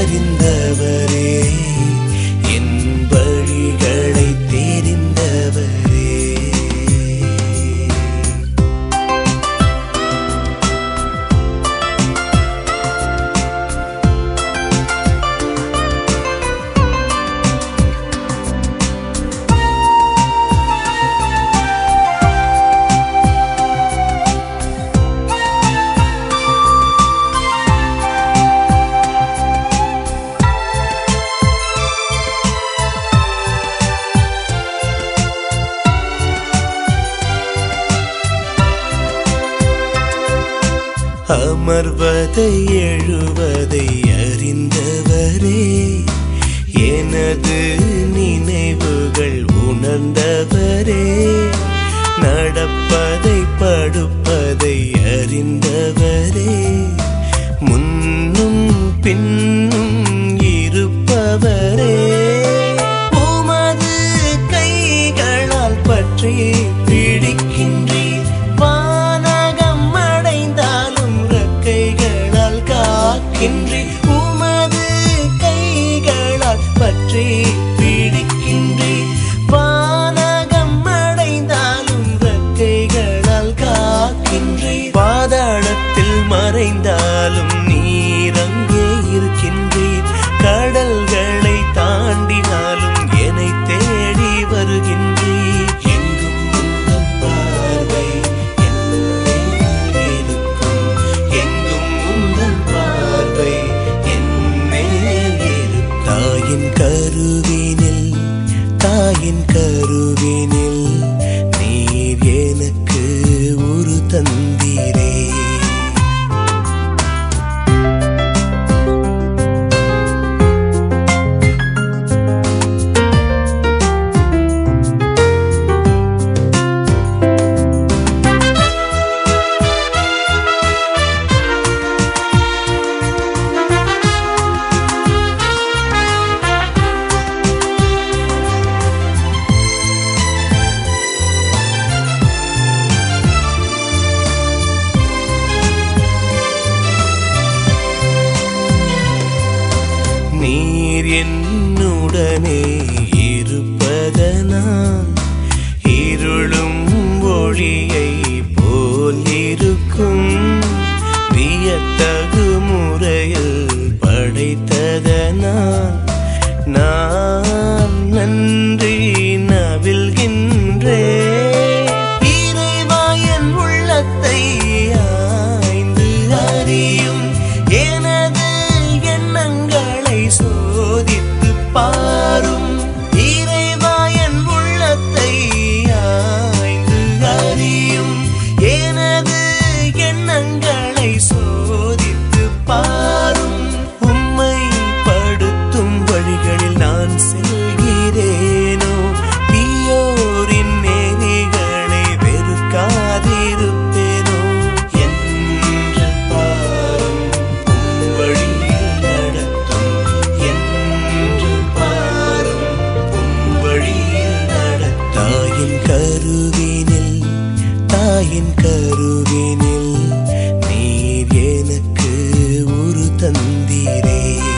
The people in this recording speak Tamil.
அறிந்தவரே, என் வழிகளை தெரிந்தவரே. அமர்வதை எழுவதை அறிந்தவரே, எனது நினைவுகள் உணர்ந்தவரே, நடப்பதை படுப்பதை அறிந்தவரே, முன்னும் பின்னும் இருப்பவரே, உமது கைகளால் பற்றி பிடிக்கின்றீர். உமது கைகளால் பற்றி பிடிக்கின்றீர். வானகம் அடைந்தாலும் ரெக்கைகளால் காக்கின்றீர். பாதாளத்தில் மறைந்தாலும் நீர் அங்கே இருக்கின்றீர். கடல்களை தாண்டினாலும் என்னை தேடி வருகின்றீர். எங்கும் உந்தன் பார்வை தாயின் கருவினில் நீர் எனக்கு உரு தந்தீரே. நீர் என்னுடனே இருப்பதனால் இருளும் ஒளியை போல் இருக்கும். வியத்தகு முறையில் படைத்ததனால் நான் நன்றி நவில்கின்றேன். இறைவா, என் உள்ளத்தை ஆய்ந்து அறியும். எனது எண்ணங்களை சோதித்து பாரும். இறைவா, என் உள்ளத்தை ஆய்ந்து அறியும். எனது எண்ணங்களை சோதித்து பாரும். உம்மை படுத்தும் வழிகளில் நான் செல்கிறேனோ, தீயோரின் நெறிகளை வெறுக்காதிருப்பேனோ என்று பாரும். உம் வழியில் நடத்தும் என்று பாரும். உம் வழியில் தாயின் கருவினில் நீர் எனக்கு உரு தந்தீரே.